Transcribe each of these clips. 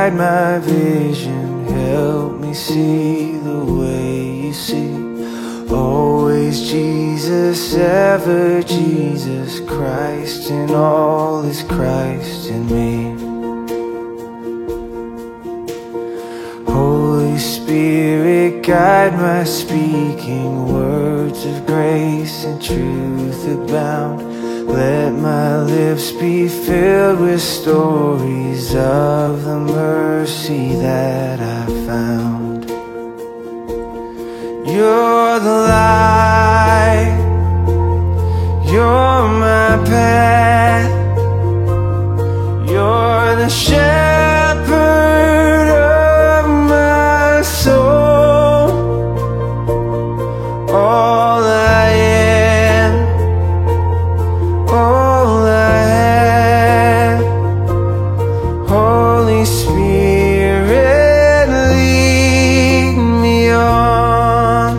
guide my vision, help me see the way you see. Always Jesus, ever Jesus, Christ in all is Christ in me. Holy Spirit, guide my speaking, words of grace and truth abound. Let my lips be filled with stories of the mercy that I found. You're the light, you're my path, you're the shepherd of my soul. All I am, all I have. Holy Spirit, lead me on.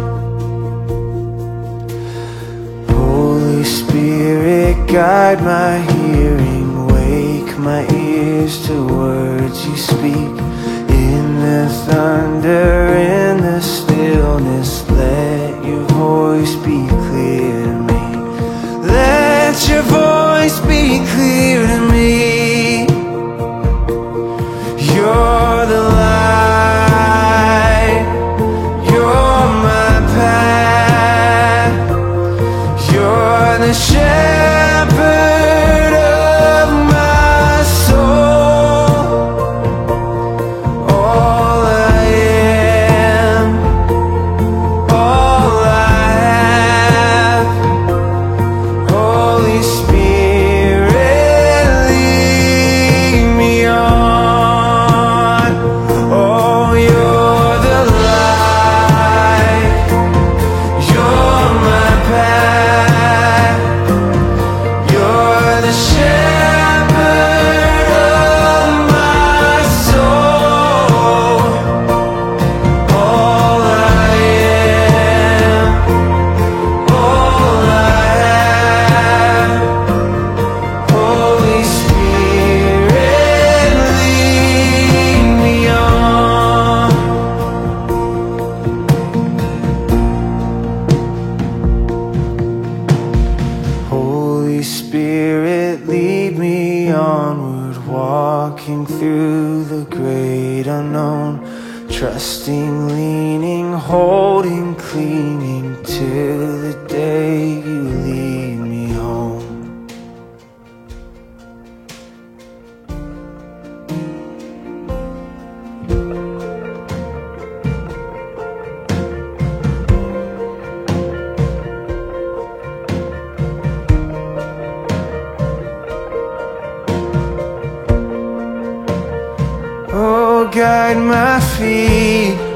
Holy Spirit, guide my hearing, wake my ears to words you speak. In the thunder, in the stillness, let your voice be clear to me. Let your voice be clear to me. You're the light, you're my path, you're the shepherd of my soul. All I am, all I have. Holy Spirit, lead me on. Oh, you're the light, you're my path, you're the shepherd of my soul. All I am, all I have. Holy Spirit, lead me on. Holy Spirit, lead me onward, walking through the great unknown, trusting, leaning, holding, clinging till the day you lead me home. Oh, guide my feet,